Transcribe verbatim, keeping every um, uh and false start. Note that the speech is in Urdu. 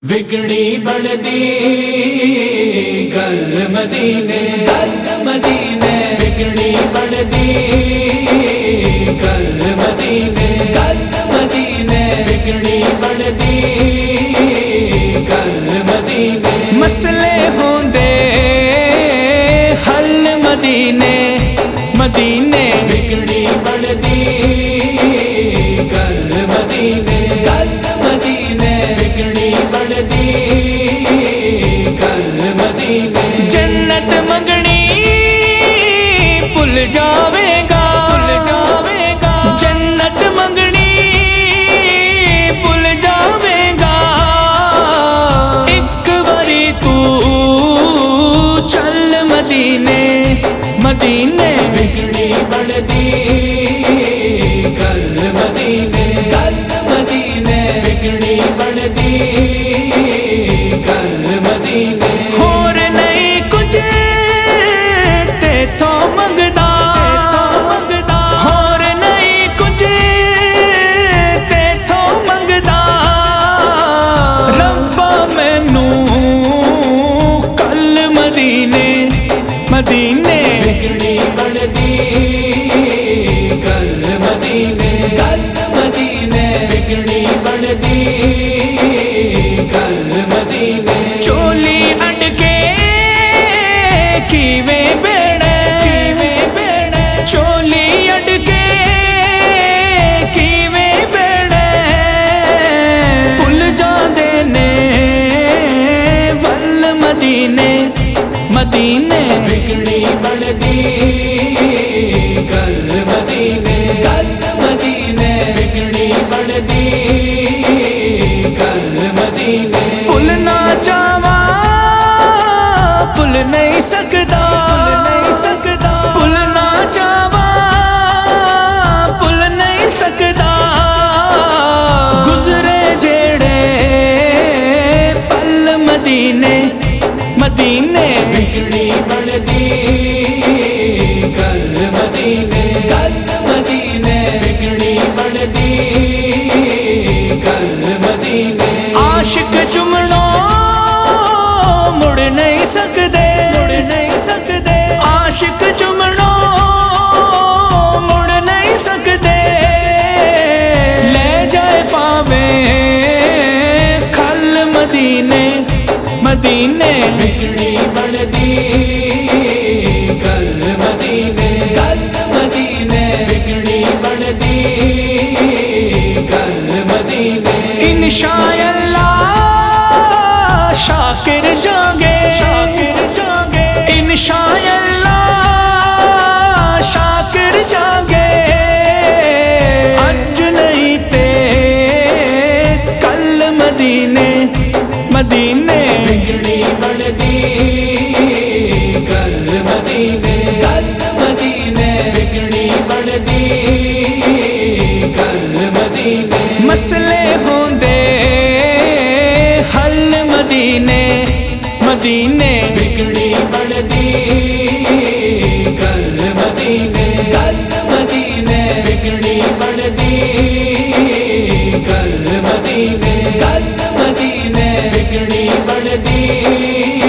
وگڑی بڑھدی گل مدینے گل مدینے وگڑی بڑھدی گل مدینے گل مدینے وگڑی بڑھدی گل مدینے مسئلے ہوندے حل مدینے مدینے وگڑی بڑھدی گل مدینے گل مدینے وگڑی بڑھدی گل مدینے جنت منگنی بھل جاوے گا بھل جاوے گا جنت منگنی بھل جاوے گا ایک باری تو چل مدینے مدینے وگڑی بڑھدی گل مدینے گل مدینے وگڑی بڑھدی گل مدینے ہور نہیں کچھ تے تو منگدا ہور نہیں کچھ تے تو منگدا ربا مینوں کل مدینے مدینے وگڑی بڑھدی گل مدینے گل مدینے وگڑی بڑھدی گل مدینے چولی اڈ کے کیویں بیڑے کیویں بیڑے چولی اڈ کے کیویں بیڑے بھل جاندے نے ول مدینے مدینے وگڑی بڑھدی گل مدینے گل مدینے وگڑی بڑھدی گل مدینے بھول نہ جاواں بھول نہیں سکدا نہیں سکدا بھول نہ جاواں بھول نہیں سکدا گزرے جیڑے پل مدینے مدینے وگڑی بڑھدی گل مدینے گل مدینے وگڑی بڑھدی گل مدینے عاشق چمڑوں مڑ نہیں سکدے مڑ نہیں سکدے عاشق چمڑوں مڑ نہیں سکدے لے جائے پاوے کھل مدینے مدینے وگڑی بڑھدی گل مدینے گل مدینے وگڑی بڑھدی گل مدینے انشاءاللہ شاکر جاگے شاکر جاگے انشاءاللہ شاکر جاگے اج نہیں تے کل مدینے مدینے وگڑی بڑھدی گل مدینے گل مدینے وگڑی بڑھدی گل مدینے مسئلے ہوندے حل مدینے مدینے وگڑی بڑھدی گل مدینے گل مدینے وگڑی بڑھدی گل مدینے گل مدینے وگڑی بڑھدی